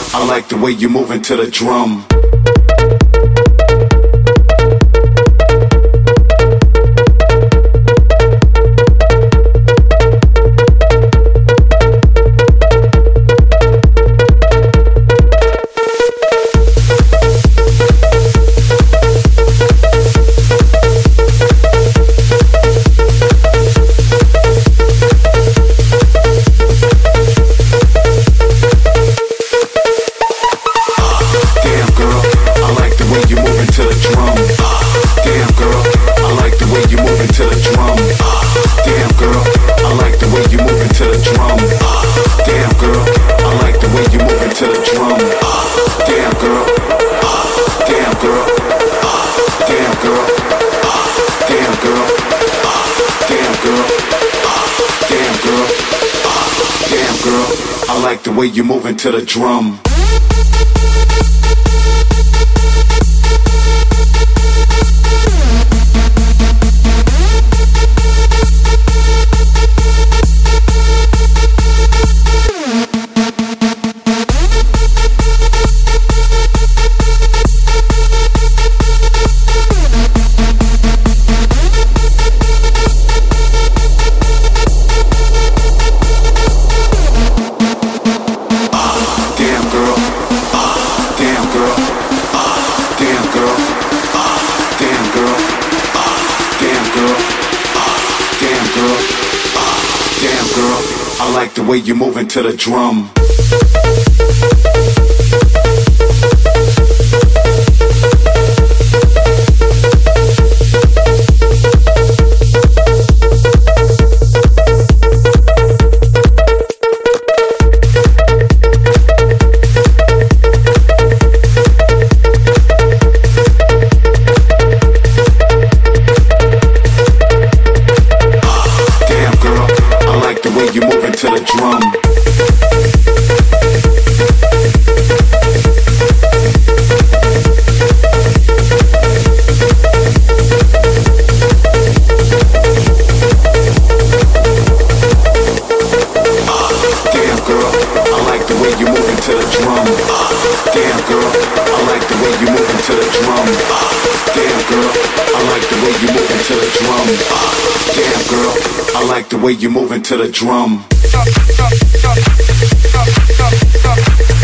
I like the way you moving to the drum. I like the way you moving to the drum. I like the way you moving to the drum. You moving to the drum. Damn girl, I like the way you moving to the drum. Damn girl, I like the way you moving to the drum. Damn girl, I like the way you moving to the drum. Damn girl, I like the way you moving to the drum.